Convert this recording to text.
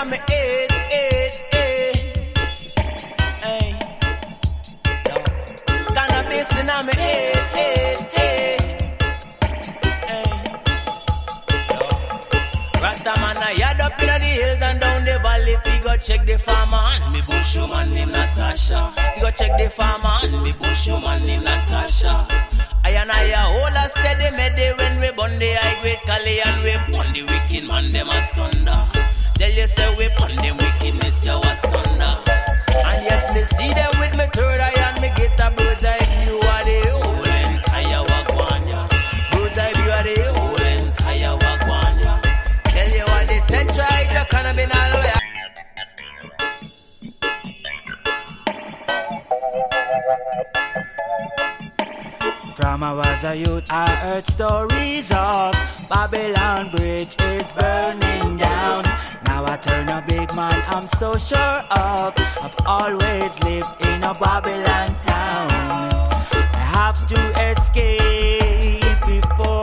on my head, hey. Cannabis in on my head, hey. Rasta man, I yard up in the hills and down the valley. We go check the farmer and me bush woman named Natasha. We go check the farmer and me bush woman named Natasha. I and I hold a steady meddy when we burn the high grade Cali and we burn the wicked man them asunder. Tell you say we burn them wickedness you asunder. And yes, me see them with me third eye and me get a bird's eye view of the whole entire Wagwanya. Bird's eye view of the whole entire Wagwanya. Tell you what the tetra is a cannabinal lawyer. From I was a youth, I heard stories of Babylon Bridge is burning down. Now I turn a big man, I'm so sure of. I've always lived in a Babylon town. I have to escape before